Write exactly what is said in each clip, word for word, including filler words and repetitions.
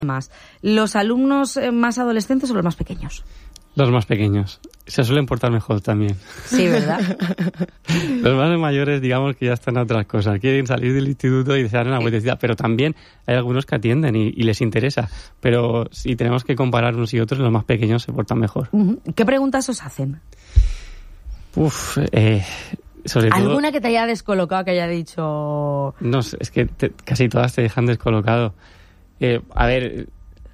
más? ¿Los alumnos más adolescentes o los más pequeños? Los más pequeños. Se suelen portar mejor también. Sí, ¿verdad? Los más mayores, digamos que ya están a otras cosas. Quieren salir del instituto y desear una vueltecita, pero también hay algunos que atienden y, y les interesa. Pero si tenemos que comparar unos y otros, los más pequeños se portan mejor. ¿Qué preguntas os hacen? Uf, eh... Sobre ¿Alguna todo, que te haya descolocado, que haya dicho...? No, es que te, casi todas te dejan descolocado. Eh, a ver,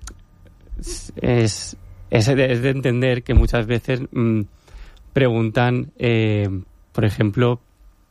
es, es, de, es de entender que muchas veces mmm, preguntan, eh, por ejemplo,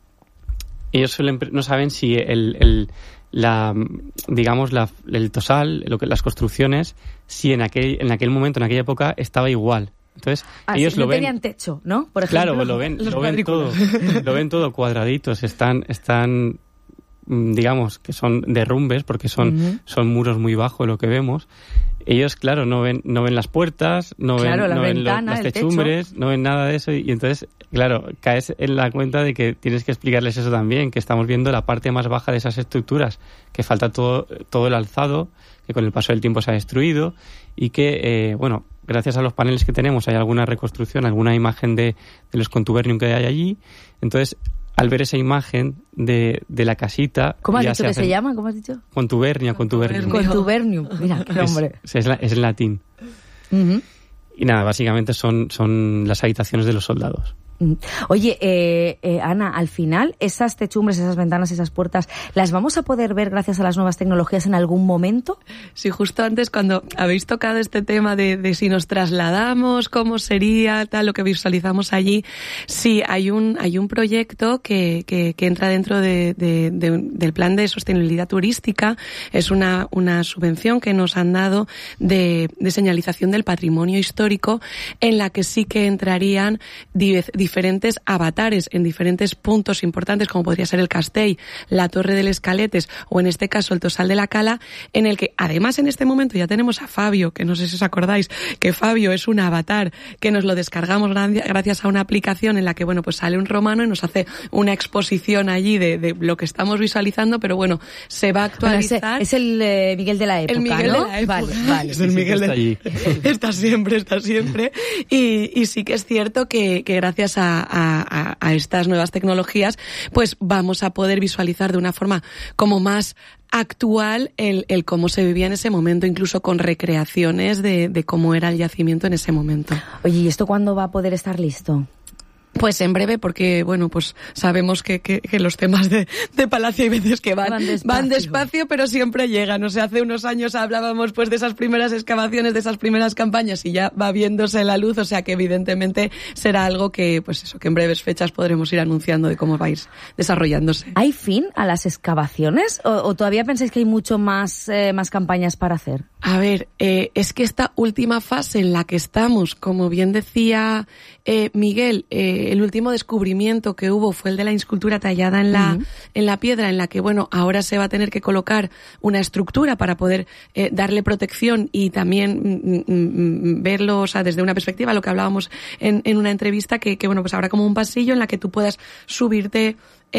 ellos suelen, no saben si el, el la digamos la, el tosal, lo que, las construcciones, si en aquel, en aquel momento, en aquella época, estaba igual. Entonces, ah, ellos sí, lo no ven. tenían techo, ¿no? Por ejemplo, claro, lo ven, lo ven todo, lo ven todo cuadraditos, están, están, digamos, que son derrumbes porque son, uh-huh. son muros muy bajos lo que vemos. Ellos, claro, no ven, no ven las puertas, no claro, ven, la no ventana, ven los, las techumbres, no ven nada de eso y, y entonces, claro, caes en la cuenta de que tienes que explicarles eso también, que estamos viendo la parte más baja de esas estructuras, que falta todo, todo el alzado, que con el paso del tiempo se ha destruido y que, eh, bueno, gracias a los paneles que tenemos hay alguna reconstrucción, alguna imagen de, de los contubernium que hay allí. Entonces, al ver esa imagen de, de la casita... ¿Cómo has dicho se que hacen... se llama? ¿Cómo has dicho? Contubernia, contubernium. Contubernium, mira, qué nombre. Es, es, es en latín. Uh-huh. Y nada, básicamente son, son las habitaciones de los soldados. Oye, eh, eh, Ana, al final, esas techumbres, esas ventanas, esas puertas, ¿las vamos a poder ver gracias a las nuevas tecnologías en algún momento? Sí, justo antes, cuando habéis tocado este tema de, de si nos trasladamos, cómo sería, tal, lo que visualizamos allí, sí, hay un hay un proyecto que, que, que entra dentro de, de, de, del plan de sostenibilidad turística. Es una, una subvención que nos han dado de, de señalización del patrimonio histórico, en la que sí que entrarían diez diferentes avatares en diferentes puntos importantes, como podría ser el Castell, la Torre del Escaletes o en este caso el Tosal de la Cala, en el que además en este momento ya tenemos a Fabio, que no sé si os acordáis, que Fabio es un avatar que nos lo descargamos gracias a una aplicación en la que, bueno, pues sale un romano y nos hace una exposición allí de, de lo que estamos visualizando, pero bueno, se va a actualizar. Bueno, es el eh, Miguel de la época, el Miguel ¿no? de la época. Vale, vale. Es el Miguel está de... allí. Está siempre, está siempre. Y, y sí que es cierto que, que gracias a, a, a estas nuevas tecnologías, pues vamos a poder visualizar de una forma como más actual el, el cómo se vivía en ese momento, incluso con recreaciones de, de cómo era el yacimiento en ese momento. Oye, ¿y esto cuándo va a poder estar listo? Pues en breve, porque, bueno, pues sabemos que, que, que los temas de, de Palacio hay veces que van, van, despacio. van despacio, pero siempre llegan. O sea, hace unos años hablábamos pues de esas primeras excavaciones, de esas primeras campañas y ya va viéndose la luz, o sea que evidentemente será algo que, pues eso, que en breves fechas podremos ir anunciando de cómo va a ir desarrollándose. ¿Hay fin a las excavaciones o, o todavía pensáis que hay mucho más, eh, más campañas para hacer? A ver, eh, es que esta última fase en la que estamos, como bien decía eh, Miguel, eh, el último descubrimiento que hubo fue el de la inscultura tallada en la, uh-huh. en la piedra, en la que, bueno, ahora se va a tener que colocar una estructura para poder eh, darle protección y también mm, mm, verlo, o sea, desde una perspectiva, lo que hablábamos en, en una entrevista, que, que, bueno, pues habrá como un pasillo en la que tú puedas subirte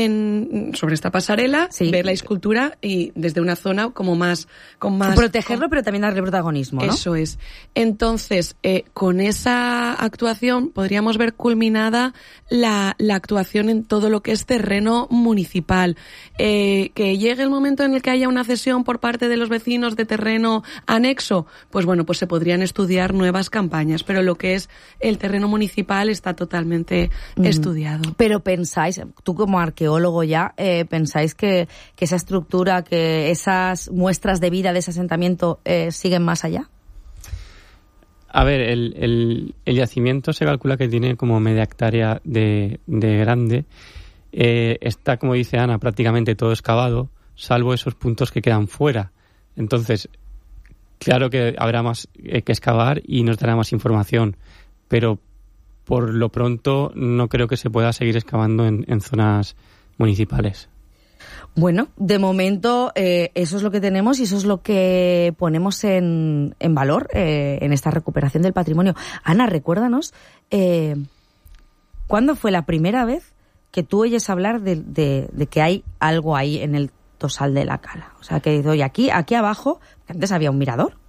en sobre esta pasarela, sí. ver la escultura y desde una zona como más... con más protegerlo, con... pero también darle protagonismo, ¿no? Eso es. Entonces, eh, con esa actuación podríamos ver culminada la, la actuación en todo lo que es terreno municipal. Eh, que llegue el momento en el que haya una cesión por parte de los vecinos de terreno anexo, pues bueno, pues se podrían estudiar nuevas campañas, pero lo que es el terreno municipal está totalmente mm. estudiado. Pero pensáis, tú como arqueólogo ya, eh, pensáis que, que esa estructura, que esas muestras de vida de ese asentamiento eh, siguen más allá? A ver, el, el, el yacimiento se calcula que tiene como media hectárea de, de grande. Eh, está, como dice Ana, prácticamente todo excavado, salvo esos puntos que quedan fuera. Entonces, claro que habrá más eh, que excavar y nos dará más información, pero por lo pronto no creo que se pueda seguir excavando en, en zonas municipales. Bueno, de momento eh, eso es lo que tenemos y eso es lo que ponemos en, en valor eh, en esta recuperación del patrimonio. Ana, recuérdanos, eh, ¿cuándo fue la primera vez que tú oyes hablar de, de, de que hay algo ahí en el Tosal de la Cala? O sea, que dices, oye, aquí, aquí abajo, que antes había un mirador.